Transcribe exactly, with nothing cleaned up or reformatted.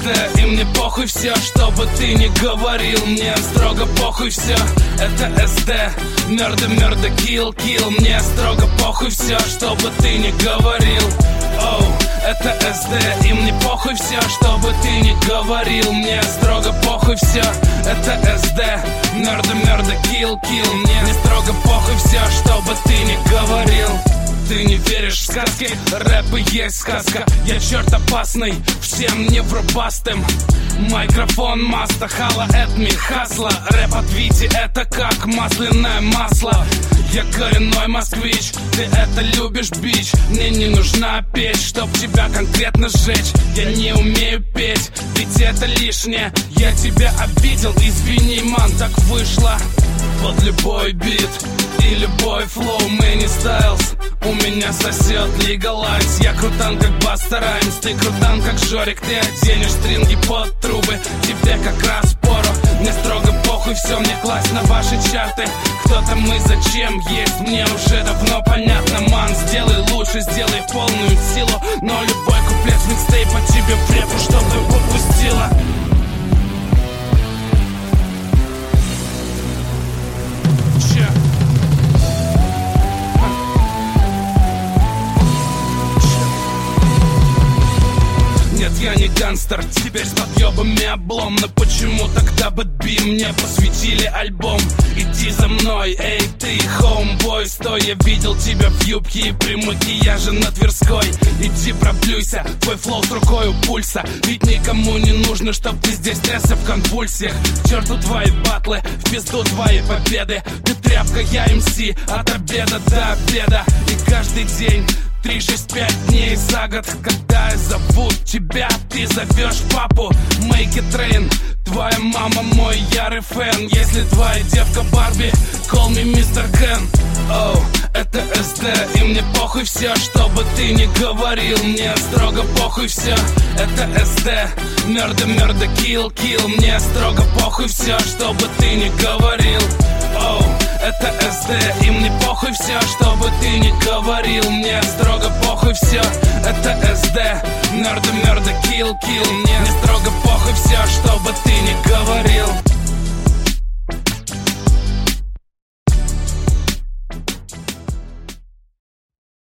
СД, и мне похуй все, что бы ты ни говорил. Мне строго похуй все, это СД. Murder, murder, kill, kill. Мне строго похуй все, что бы ты ни говорил. Оу, это СД, и мне похуй все, что бы ты ни говорил. Мне строго похуй все, это СД. Murder, murder, kill, kill. Мне строго похуй все, что бы ты ни говорил. Ты не веришь в сказки, рэп и есть сказка. Я черт опасный, всем невробастым. Микрофон, маста, хала, это ми хасла. Рэп от Вити, это как масляное масло. Я коренной москвич, ты это любишь, бич. Мне не нужна печь, чтоб тебя конкретно сжечь. Я не умею петь, ведь это лишнее. Я тебя обидел, извини, ман, так вышло. Под любой бит и любой флоу, Мэнни Стайлз. У меня сосед Лигалайз. Я крутан как Баста Раймс, ты крутан как Жорик. Ты оденешь стринги под трубы, тебе как раз пору. Мне строго похуй, все мне класть на ваши чарты. Кто там мы, зачем есть, мне уже давно понятно. Ман, сделай лучше, сделай полную силу. Но любой куплет с микстейпа тебе в репу, чтоб ты попустила. Че? Нет, я не гангстер, теперь с подъебами облом. Но почему тогда бэтби мне посвятили альбом? Иди за мной, эй, ты, хоумбой, стой. Я видел тебя в юбке и при макияже на Тверской. Иди проплюйся, твой флоу с рукой у пульса. Ведь никому не нужно, чтоб ты здесь трясся в конвульсиях. К черту твои батлы, в пизду твои победы. Ты тряпка, я эм си, от обеда до обеда. И каждый день три, шесть, пять дней за год, когда я зовут тебя, ты зовешь папу. Make it rain, твоя мама мой ярый фэн. Если твоя девка Барби, call me мистер Кен. Оу, это СД, и мне похуй все, что бы ты ни говорил. Мне строго похуй все, это СД. Murder, murder, kill, kill. Мне строго похуй все, что бы ты ни говорил. Оу, это СД, и мне похуй все, что бы ты ни говорил. Мне строго похуй все, это СД. Murder, murder, kill, kill. Мне строго похуй все, что бы ты ни говорил.